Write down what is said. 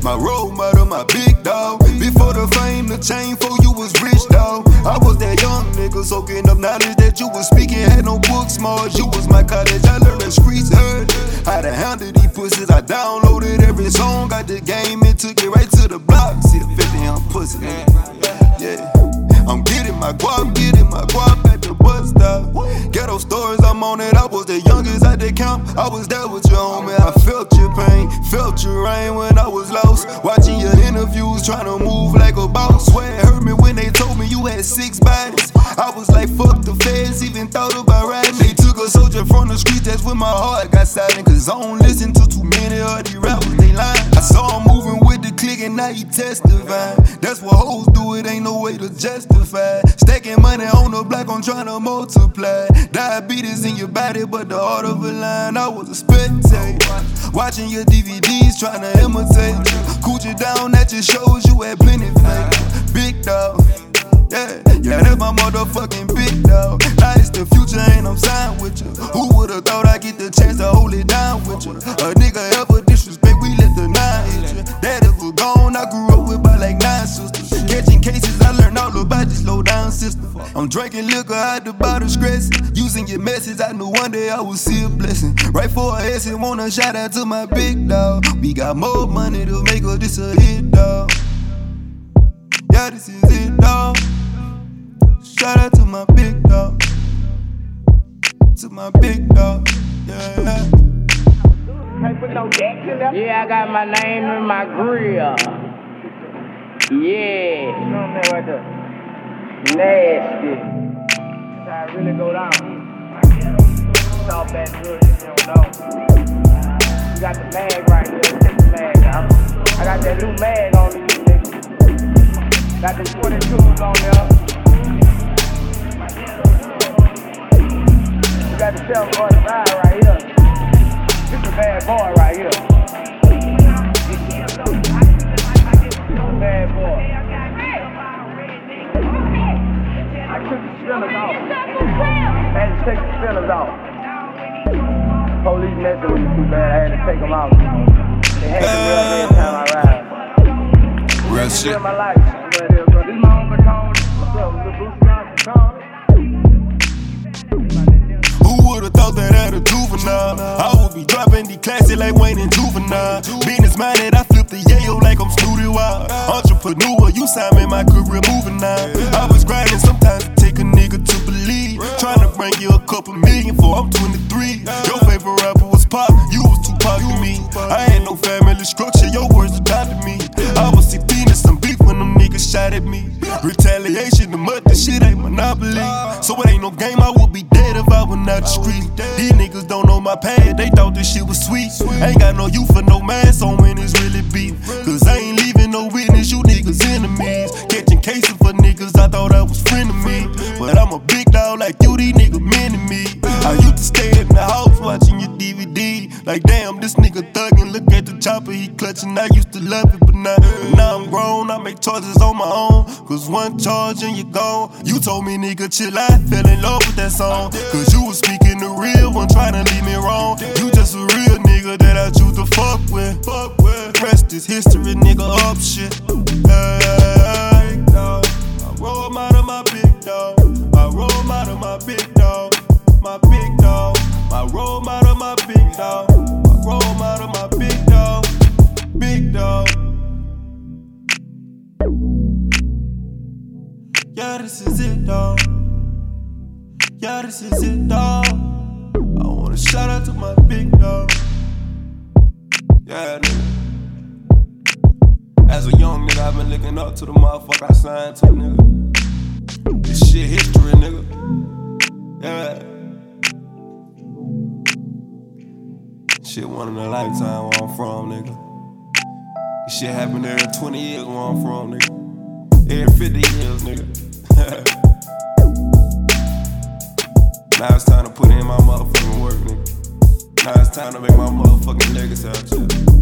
My role model, my big dog. Before the fame, the chain for you was rich, dog. I was that young nigga soaking up knowledge that you was speaking. Had no book smart, you was my college. I learned the streets heard how to handle these pussies. I downloaded every song, got the game and took it right to the block. See the 50 on pussy, yeah. I'm getting my guap at the bus stop. Ghetto stories, I'm on it. I was the youngest at the camp. I was there with you, homie. I felt your pain, felt your rain when I was lost. Watching your interviews, trying to move like a boss. Swear it hurt me when they told me you had 6 bodies. I was like, fuck the feds, even thought about riding. They took a soldier from the street, that's when my heart got silent. Cause I don't listen to too many of these rappers, they lying. I saw him moving with the clique and now he testifying. That's what hoes do, it ain't no way to justify. Stacking money on the block, I'm trying to multiply. Diabetes in your body, but the art of a line. I was a spectator, watching your DVDs, trying to imitate you. Coochie down at your shows, you had plenty fake. Big dog, yeah, that's my motherfucking big dog. Now it's the future and I'm signed with you. Who would've thought I'd get the chance to hold it down with you? A nigga ever disrespect, we let the 9 hit you. Daddy was gone, I grew up with about like 9 sisters. Catching cases, I learned all about you, slow down sister. I'm drinking liquor out the bottle stress. Using your message, I knew one day I would see a blessing. Right for a ass and want a shout out to my big dog. We got more money to make her this a hit, dog. Yeah, this is it, dog. Shout out to my big dog. To my big dog, yeah. Yeah, I got my name in my grill. Yeah. Nasty. That's how it really go down. South Baton Rouge, if you don't know. You got the mag right here. Take the mag out. I got that new mag on these niggas. Got the 22s on there. You got the 745 right here. This a bad boy right here. Bad boy. I took the spinners off. I had to take the spinners off. Police messing with me too bad. I had to take them out. They had to real me every time I ride. Real shit. My life. This is my own baton. What's up? This is Bruce Johnson. Who would've thought that at a juvenile I would be dropping the classic like Wayne and Juvenile. Business minded, I flip the yayo like I'm Snooty Wild. Entrepreneur, you signed me, my career moving now. I was grinding, sometimes it take a nigga to believe. Trying to bring you a couple million for I'm 23. Your favorite rapper was Pop, you was Tupac to me. I ain't no family structure, your words adopted me. I was 16 and some beef when them niggas shot at me. Retaliation, the mud, this shit ain't monopoly. So it ain't no game, I would be dead if I were not the street. These niggas don't know my past, they thought this shit was sweet. Ain't got no youth for no mask on when it's really beef. Cause I ain't leaving no witness, you niggas enemies. Catching cases for niggas, I thought I was friend of me. But I'm a big dog like you, these niggas mean to me. I used to stay in the house watching your DVD. Like damn, this nigga thuggin', look at the chopper, he clutching. I used to love it, but now I'm grown, I make choices on my own. Cause one charge and you gone. You told me nigga chill, I fell in love with that song. Cause you was speaking the real one, trying to leave me wrong. You just a real nigga that I choose to fuck with. Rest is history, nigga, up shit. Big dog, I roll 'em out of my big dog. I roll 'em out of my big dog. My big dog, I roll 'em out of my big dog. I roll 'em out of my big dog. Big dog. Yeah, this is it, dog. Yeah, this is it, dog. I wanna shout out to my big dog. Yeah, nigga. As a young nigga, I've been looking up to the motherfucker I signed to, nigga. This shit history, nigga. Yeah. Shit one in a lifetime where I'm from, nigga. This shit happened every 20 years where I'm from, nigga. Every 50 years, nigga. Now it's time to put in my motherfucking work, nigga. Now it's time to make my motherfucking legacy out here.